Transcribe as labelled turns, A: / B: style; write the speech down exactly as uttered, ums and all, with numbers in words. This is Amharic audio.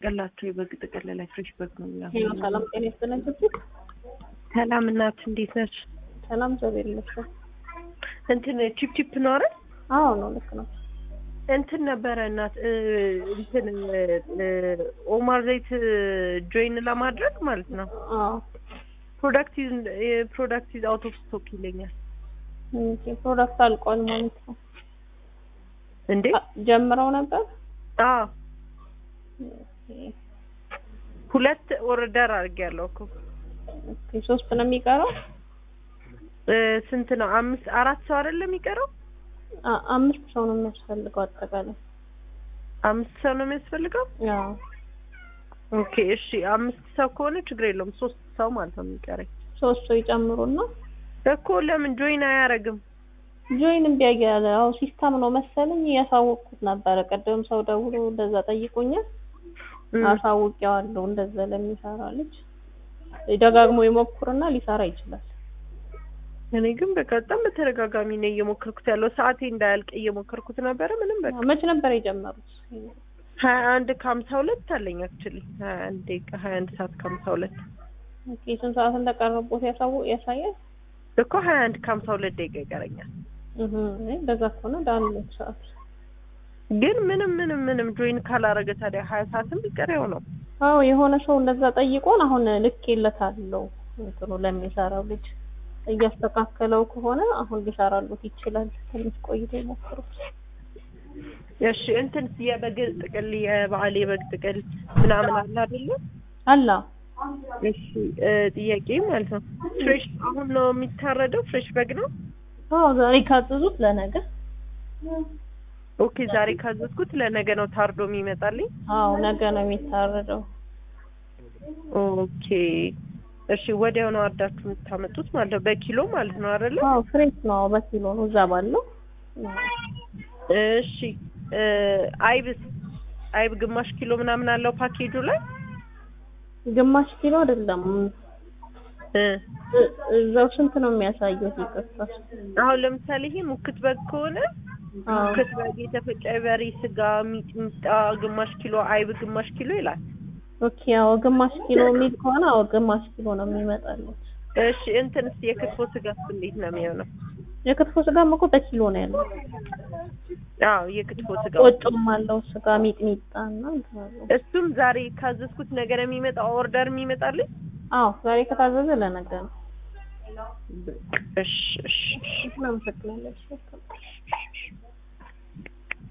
A: ቀላችሁ የበግ ተቀለለ ፍሬሽ በግ ነው ያለው።
B: ሄሎ ሰላም ጤና ይስጥልኝ።
A: ሰላም እናት እንዴት ነሽ?
B: ሰላም ዘቤል ነሽ?
A: እንትን ቺፕ ቺፕ ነው አይደል?
B: አዎ ነው ልክ ነው።
A: እንትን ነበረ እናት እንትን ኦማር ዘይት ጆይን ለማድረግ ማለት ነው።
B: አዎ
A: ፕሮዳክት ፕሮዳክት ኢዝ አውት ኦፍ ስቶክ ይለኛል።
B: ኦኬ ፕሮዳክት አልቋል ማለት ነው
A: እንዴ?
B: ጀምረው ነበር?
A: አዎ ሁለት ኦርደር አድርጌያለሁ እኮ።
B: ኦኬ ሶስት ነው የሚቀረው?
A: ስንት ነው? አምስት አራት ሰው አይደለም የሚቀረው?
B: አምስት ሰው ነው የሚያስፈልገው አጠቃላይ።
A: አምስት ሰው ነው የሚያስፈልገው?
B: አዎ
A: ኦኬ እሺ አምስት ሰው ከሆነ ችግር የለውም። ሶስት ሰው ማለት ነው የሚቀረኝ።
B: ሶስት ሰው ይጨምሩና
A: እኮ ለምን ጆይን አያረግም?
B: ጆይን ቢያገለ አው ሲስተም ነው መሰለኝ ያሳወቅኩት ነበር። ቀደም ሰው ደውሎ እንደዛ ጠይቆኛል። አሳውቄዋለሁ እንደዛ ለሚሰራ ልጅ ደጋግሞ ይሞክርና ሊሰራ ይችላል።
A: እኔ ግን በቀጣም በተረጋጋሚ ነው እየሞከርኩት ያለው። ሰዓቴ እንዳያልቅ እየሞከርኩት ነበር። ምንም በቃ
B: መች ነበር የጀመሩት?
A: ሀያ አንድ ከሀምሳ ሁለት አለኝ አክቹሊ ሀያ አንድ ሀያ አንድ ሰዓት ከሀምሳ ሁለት
B: ኦኬ ስንት ሰዓት እንደቀረቦት ያሳው ያሳያል
A: እኮ ሀያ አንድ ከሀምሳ ሁለት ደቂቃ ይቀረኛል።
B: እህ እንደዛ ከሆነ ዳን ሰዓት
A: ግን ምንም ምንም ምንም ጆይን ካላረገ ታዲያ ሀያ ሰዓትም ቢቀረው ነው።
B: አዎ የሆነ ሰው እንደዛ ጠይቆን አሁን ልክ ይለታለው እንትኑ ለሚሰራው ልጅ እያስተካከለው ከሆነ አሁን ሊሰራሉት ይችላል። ትንሽ ቆይቶ ይሞክሩት።
A: እሺ እንትን የበግ ጥቅል የበዓል የበግ ጥቅል ምናምን አለ አይደል?
B: አላ
A: እሺ ጥያቄ ማለት ነው ፍሬሽ አሁን ነው የሚታረደው? ፍሬሽ በግ ነው?
B: አዎ ዛሬ ካዘዙት ለነገ።
A: ኦኬ ዛሬ ካዘዝኩት ለነገ ነው ታርዶ የሚመጣልኝ?
B: አዎ ነገ ነው የሚታረደው።
A: ኦኬ እሺ ወዲያው ነው አርዳችሁ የምታመጡት ማለት ነው? በኪሎ ማለት ነው አይደል?
B: አዎ ፍሬሽ ነው በኪሎ ነው እዛ ባለው።
A: እሺ አይብስ አይብ ግማሽ ኪሎ ምናምን አለው ፓኬጁ ላይ?
B: ግማሽ ኪሎ አይደለም
A: እ
B: እዛው ስንት ነው የሚያሳየው? ይቀርታል።
A: አሁን ለምሳሌ ይሄ ሙክት በግ ከሆነ ሙክት በግ የተፈጨ በሬ ስጋ ሚጥሚጣ ግማሽ ኪሎ አይብ ግማሽ ኪሎ ይላል።
B: ኦኬ አዎ ግማሽ ኪሎ ሚል ከሆነ አዎ ግማሽ ኪሎ ነው የሚመጣለው።
A: እሺ እንትንስ የክትፎ ስጋስ እንዴት ነው የሚሆነው?
B: የክትፎ ስጋም እኮ በኪሎ ነው ያለው።
A: አዎ የክትፎ ስጋ
B: ወጥም አለው ስጋ ሚጥሚጣና
A: እሱም ዛሬ ካዘዝኩት ነገር የሚመጣው ኦርደር የሚመጣልኝ?
B: አዎ ዛሬ ከታዘዘ ለነገ ነው።
A: እሺ እሺ
B: እሺ ነው